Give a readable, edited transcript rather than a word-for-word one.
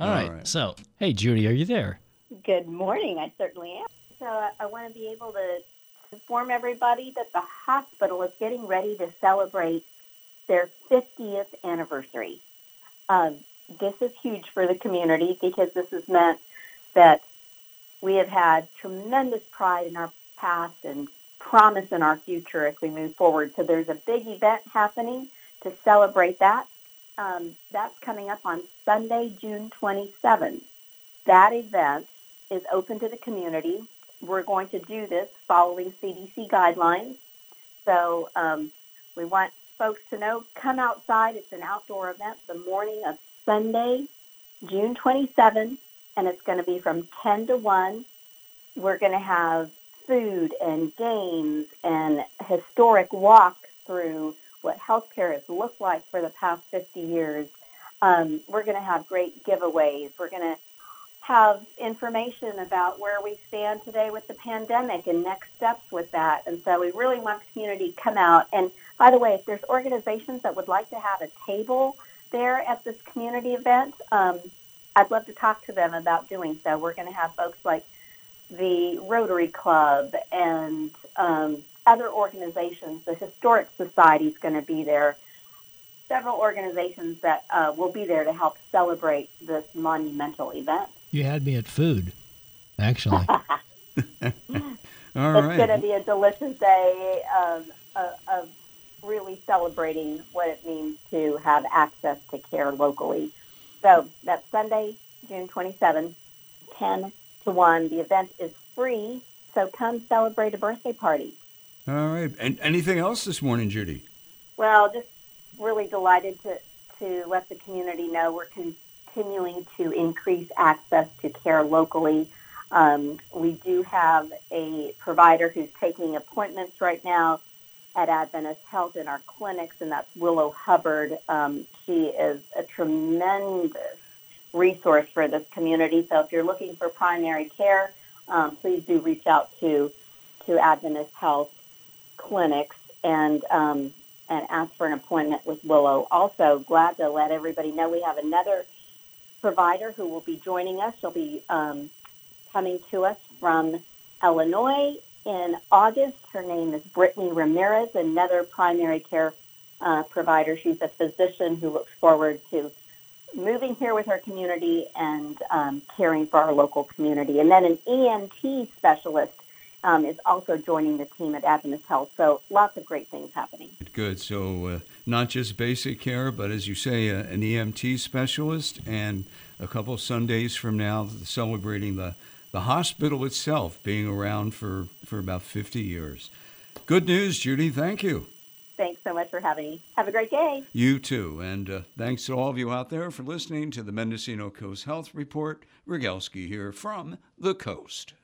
All right. right. So, hey, Judy, are you there? Good morning. I certainly am. So I want to be able to inform everybody that the hospital is getting ready to celebrate their 50th anniversary. Um, this is huge for the community because this has meant that we have had tremendous pride in our past and promise in our future as we move forward. So there's a big event happening to celebrate that. That's coming up on Sunday, June 27th. That event is open to the community. We're going to do this following CDC guidelines. So we want folks to know, come outside. It's an outdoor event the morning of Sunday, June 27th, and it's going to be from 10 to 1. We're going to have food and games and historic walk through what healthcare has looked like for the past 50 years. We're going to have great giveaways. We're going to have information about where we stand today with the pandemic and next steps with that. And so we really want the community to come out. And by the way, if there's organizations that would like to have a table there at this community event, I'd love to talk to them about doing so. We're going to have folks like the Rotary Club and other organizations. The Historic Society is going to be there. Several organizations that will be there to help celebrate this monumental event. You had me at food, actually. All It's going to right. be a delicious day of really celebrating what it means to have access to care locally. So that's Sunday, June 27th, 10 to 1. The event is free, so come celebrate a birthday party. All right. And anything else this morning, Judy? Well, just really delighted to let the community know we're continuing to increase access to care locally. We do have a provider who's taking appointments right now at Adventist Health in our clinics, and that's Willow Hubbard. She is a tremendous resource for this community. So if you're looking for primary care, please do reach out to Adventist Health clinics and ask for an appointment with Willow. Also, glad to let everybody know we have another provider who will be joining us. She'll be coming to us from Illinois in August. Her name is Brittany Ramirez, another primary care provider. She's a physician who looks forward to moving here with her community and caring for our local community. And then an EMT specialist is also joining the team at Adventist Health. So lots of great things happening. Good. So not just basic care, but as you say, an EMT specialist, and a couple of Sundays from now, celebrating the hospital itself being around for about 50 years. Good news, Judy. Thank you. Thanks so much for having me. Have a great day. You too. And thanks to all of you out there for listening to the Mendocino Coast Health Report. Rogalski here from the Coast.